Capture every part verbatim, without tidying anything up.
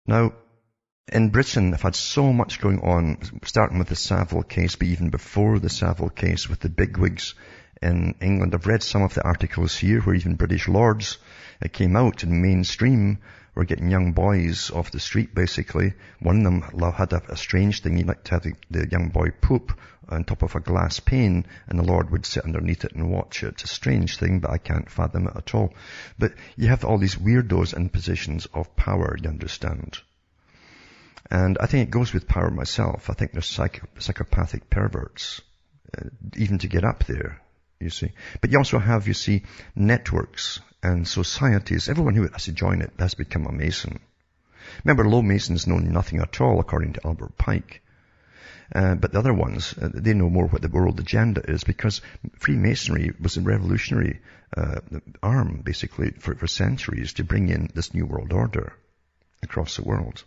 Now, in Britain, I've had so much going on, starting with the Savile case, but even before the Savile case with the bigwigs in England. I've read some of the articles here where even British lords it came out in mainstream were getting young boys off the street, basically. One of them had a, a strange thing. He liked to have the, the young boy poop on top of a glass pane, and the Lord would sit underneath it and watch it. It's a strange thing, but I can't fathom it at all. But you have all these weirdos in positions of power, you understand. And I think it goes with power myself. I think they're psych- psychopathic perverts, uh, even to get up there, you see. But you also have, you see, networks and societies. Everyone who has to join it has become a Mason. Remember, low Masons know nothing at all, according to Albert Pike. Uh, but the other ones, uh, they know more what the world agenda is, because Freemasonry was a revolutionary uh, arm, basically, for, for centuries to bring in this new world order across the world.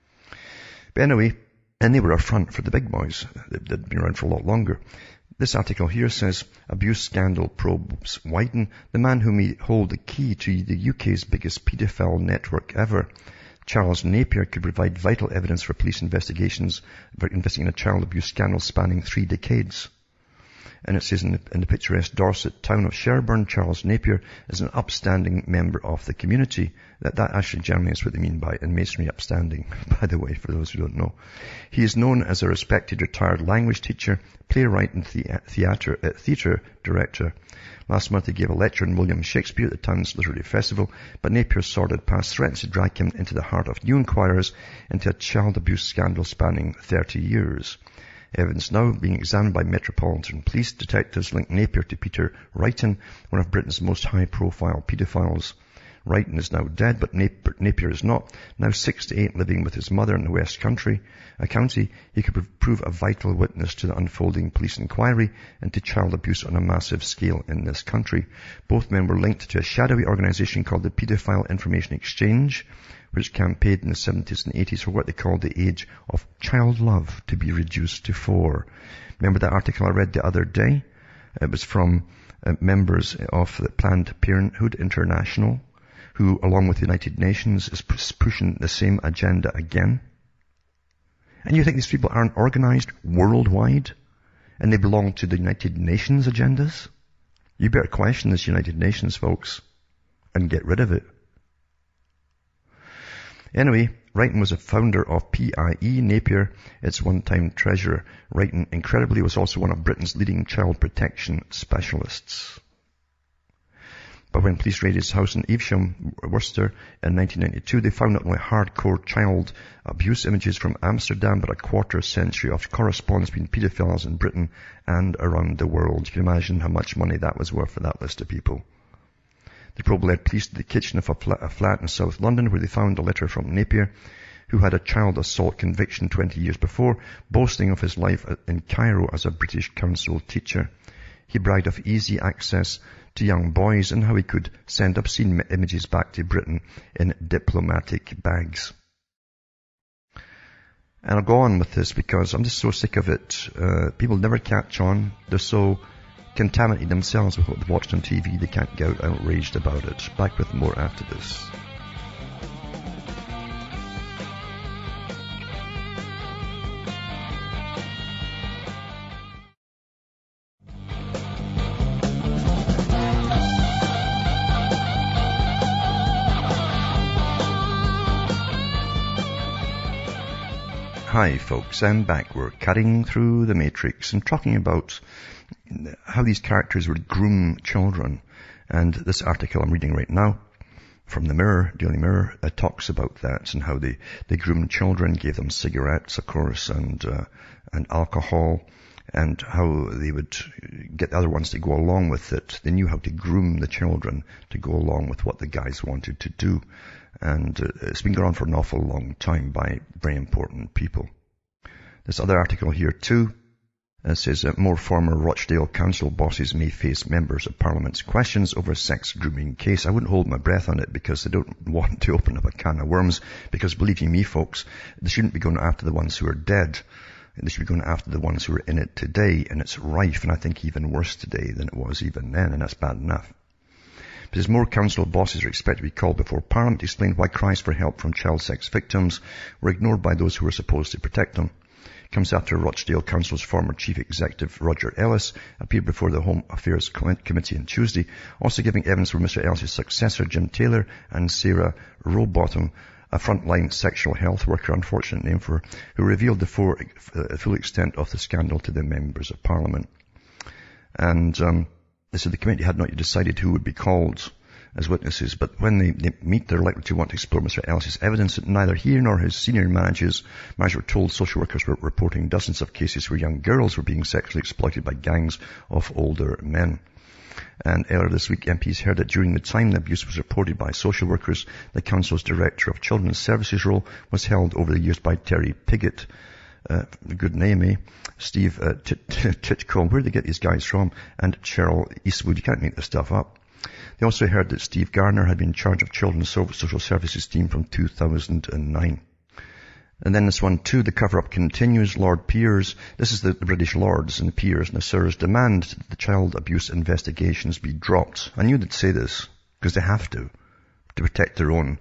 But anyway, and they were a front for the big boys. They'd been around for a lot longer. This article here says, abuse scandal probes widen. The man who may hold the key to the U K's biggest paedophile network ever, Charles Napier, could provide vital evidence for police investigations about investigating a child abuse scandal spanning three decades. And it says in the, in the picturesque Dorset town of Sherburn, Charles Napier is an upstanding member of the community. That, that actually generally is what they mean by in Masonry upstanding, by the way, for those who don't know. He is known as a respected retired language teacher, playwright and the, theatre, uh, theatre director. Last month he gave a lecture on William Shakespeare at the town's literary festival, but Napier's sordid past threatens to drag him into the heart of new inquirers into a child abuse scandal spanning thirty years. Evidence now being examined by Metropolitan Police. Detectives link Napier to Peter Wrighton, one of Britain's most high-profile paedophiles. Wrighton is now dead, but Napier is not. Now sixty-eight, living with his mother in the West Country, a county, he could prove a vital witness to the unfolding police inquiry into child abuse on a massive scale in this country. Both men were linked to a shadowy organisation called the Paedophile Information Exchange, which campaigned in the seventies and eighties for what they called the age of child love to be reduced to four. Remember that article I read the other day? It was from uh, members of the Planned Parenthood International, who, along with the United Nations, is pushing the same agenda again. And you think these people aren't organized worldwide, and they belong to the United Nations agendas? You better question this United Nations, folks, and get rid of it. Anyway, Wrighton was a founder of P I E, Napier, its one-time treasurer. Wrighton, incredibly, was also one of Britain's leading child protection specialists. But when police raided his house in Evesham, Worcester, in nineteen ninety-two, they found not only hardcore child abuse images from Amsterdam, but a quarter century of correspondence between paedophiles in Britain and around the world. You can imagine how much money that was worth for that list of people. They probably led police to the kitchen of a flat, a flat in South London, where they found a letter from Napier, who had a child assault conviction twenty years before, boasting of his life in Cairo as a British Council teacher. He bragged of easy access to young boys and how he could send obscene images back to Britain in diplomatic bags. And I'll go on with this because I'm just so sick of it. Uh, people never catch on. They're so contaminated themselves with what they've watched on T V, they can't get out outraged about it. Back with more after this. Hi folks, I'm back. We're cutting through the matrix and talking about how these characters would groom children. And this article I'm reading right now from the Mirror, Daily Mirror, uh, talks about that and how they, they groomed children, gave them cigarettes, of course, and, uh, and alcohol, and how they would get the other ones to go along with it. They knew how to groom the children to go along with what the guys wanted to do. And uh, it's been going on for an awful long time by very important people. This other article here too, it says that more former Rochdale Council bosses may face members of Parliament's questions over sex grooming case. I wouldn't hold my breath on it because they don't want to open up a can of worms, because believe you me folks, they shouldn't be going after the ones who are dead. They should be going after the ones who are in it today, and it's rife, and I think even worse today than it was even then, and that's bad enough. But as more council bosses are expected to be called before Parliament to explain why cries for help from child sex victims were ignored by those who were supposed to protect them. It comes after Rochdale Council's former Chief Executive Roger Ellis appeared before the Home Affairs Committee on Tuesday, also giving evidence for Mister Ellis's successor Jim Taylor and Sarah Rowbottom, a frontline sexual health worker, unfortunate name for her, who revealed the full, uh, full extent of the scandal to the members of Parliament. And um, they said the committee had not yet decided who would be called as witnesses, but when they, they meet, they're likely to want to explore Mister Ellis's evidence that neither he nor his senior managers, managers were told social workers were reporting dozens of cases where young girls were being sexually exploited by gangs of older men. And earlier this week, M Ps heard that during the time the abuse was reported by social workers, the Council's Director of Children's Services role was held over the years by Terry Pigott. Uh, good name, eh? Steve uh, Titcombe, where did they get these guys from? And Cheryl Eastwood. You can't make this stuff up. They also heard that Steve Garner had been in charge of Children's Social Services team from two thousand nine. And then this one too, the cover-up continues. Lord Peers, this is the, the British Lords and the Peers and the Sirs, demand that the child abuse investigations be dropped. I knew they'd say this, because they have to, to protect their own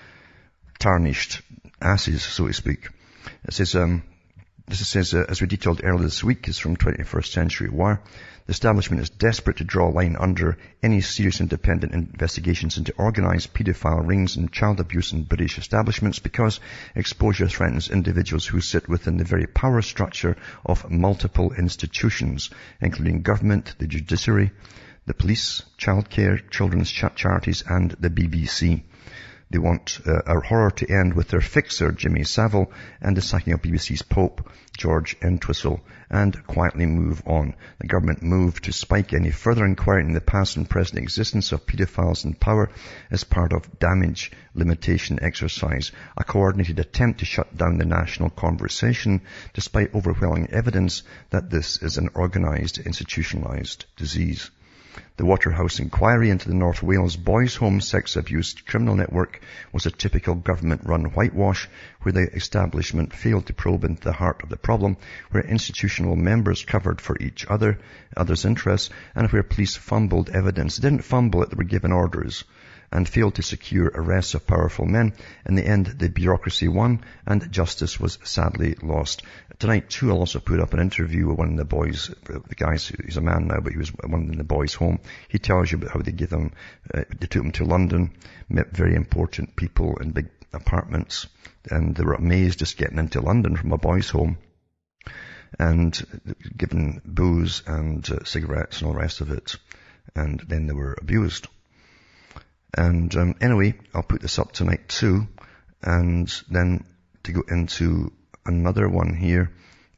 tarnished asses, so to speak. It says, um, this says, uh, as we detailed earlier this week, is from twenty-first Century Wire. The establishment is desperate to draw a line under any serious independent investigations into organised paedophile rings and child abuse in British establishments, because exposure threatens individuals who sit within the very power structure of multiple institutions, including government, the judiciary, the police, childcare, children's ch- charities and the B B C. They want uh, our horror to end with their fixer, Jimmy Savile, and the sacking of B B C's Pope, George Entwistle, and quietly move on. The government moved to spike any further inquiry in the past and present existence of paedophiles in power as part of damage limitation exercise, a coordinated attempt to shut down the national conversation, despite overwhelming evidence that this is an organised, institutionalised disease. The Waterhouse inquiry into the North Wales boys' home sex abuse criminal network was a typical government-run whitewash where the establishment failed to probe into the heart of the problem, where institutional members covered for each other, others' interests, and where police fumbled evidence. They didn't fumble it, they were given orders, and failed to secure arrests of powerful men. In the end, the bureaucracy won, and justice was sadly lost. Tonight, too, I'll also put up an interview with one of the boys, the guys, he's a man now, but he was one in the boys' home. He tells you about how they give them, uh, they took him to London, met very important people in big apartments, and they were amazed just getting into London from a boys' home, and given booze and uh, cigarettes and all the rest of it, and then they were abused. And um, anyway, I'll put this up tonight too, and then to go into another one here,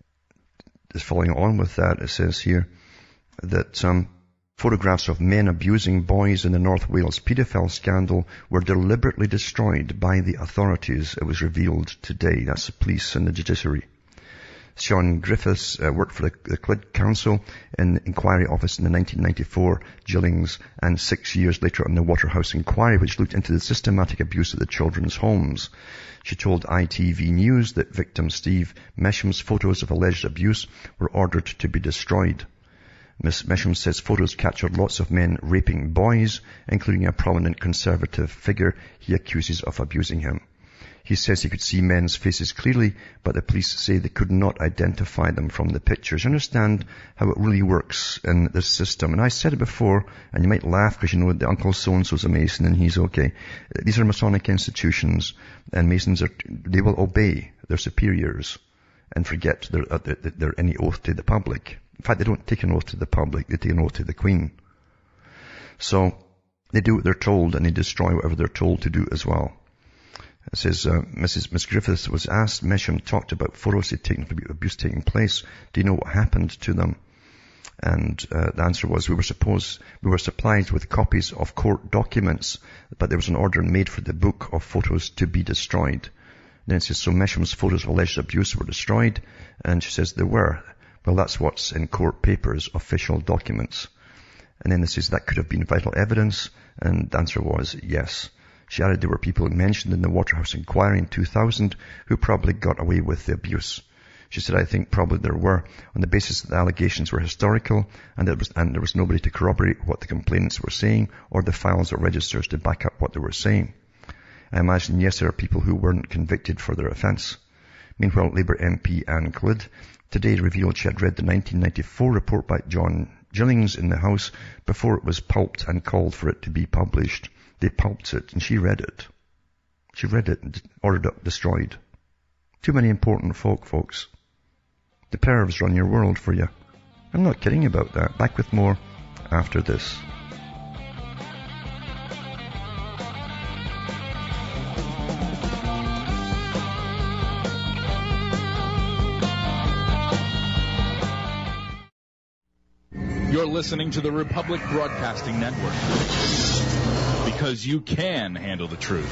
is following on with that, it says here that um, photographs of men abusing boys in the North Wales paedophile scandal were deliberately destroyed by the authorities, it was revealed today. That's the police and the judiciary. Sean Griffiths uh, worked for the, the Clyd Council in the Inquiry Office in the nineteen ninety-four Gillings, and six years later on the Waterhouse Inquiry, which looked into the systematic abuse of the children's homes. She told I T V News that victim Steve Mesham's photos of alleged abuse were ordered to be destroyed. Miss Mesham says photos captured lots of men raping boys, including a prominent conservative figure he accuses of abusing him. He says he could see men's faces clearly, but the police say they could not identify them from the pictures. You understand how it really works in this system. And I said it before, and you might laugh because you know that Uncle So-and-so's a Mason and he's okay. These are Masonic institutions, and Masons are, they will obey their superiors and forget their, uh, their, their any oath to the public. In fact, they don't take an oath to the public, they take an oath to the Queen. So, they do what they're told, and they destroy whatever they're told to do as well. It says, uh, Missus Miss Griffiths was asked, Mesham talked about photos he'd taken of abuse taking place. Do you know what happened to them? And uh, the answer was, we were supposed, we were supplied with copies of court documents, but there was an order made for the book of photos to be destroyed. Then it says, so Mesham's photos of alleged abuse were destroyed? And she says, they were. Well, that's what's in court papers, official documents. And then it says, that could have been vital evidence? And the answer was, yes. She added there were people mentioned in the Waterhouse Inquiry in two thousand who probably got away with the abuse. She said, I think probably there were, on the basis that the allegations were historical and there was, and there was nobody to corroborate what the complainants were saying or the files or registers to back up what they were saying. I imagine, yes, there are people who weren't convicted for their offence. Meanwhile, Labour M P Anne Cloyd today revealed she had read the nineteen ninety-four report by John Gillings in the House before it was pulped and called for it to be published. They pulped it and she read it. She read it and ordered it destroyed. Too many important folk, folks. The pervs run your world for you. I'm not kidding about that. Back with more after this. You're listening to the Republic Broadcasting Network. Because you can handle the truth.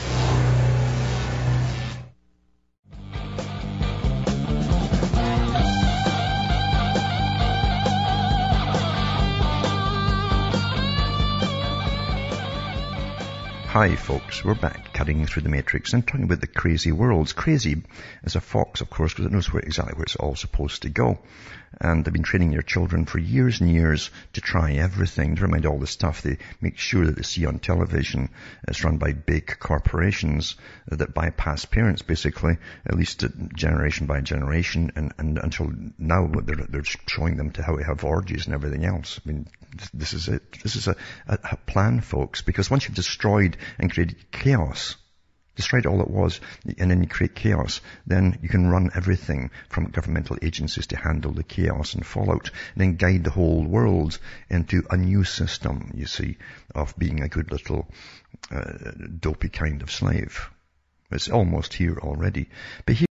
Hi folks, we're back cutting through the matrix and talking about the crazy worlds. Crazy is a fox, of course, because it knows where exactly where it's all supposed to go. And they've been training your children for years and years to try everything. Never mind all the stuff they make sure that they see on television. It's run by big corporations that bypass parents, basically, at least generation by generation, and, and until now they're, they're showing them to how to have orgies and everything else. I mean, this is it. This is a, a, a plan, folks, because once you've destroyed and created chaos, destroyed all it was, and then you create chaos, then you can run everything from governmental agencies to handle the chaos and fallout, and then guide the whole world into a new system, you see, of being a good little uh, dopey kind of slave. It's almost here already. But here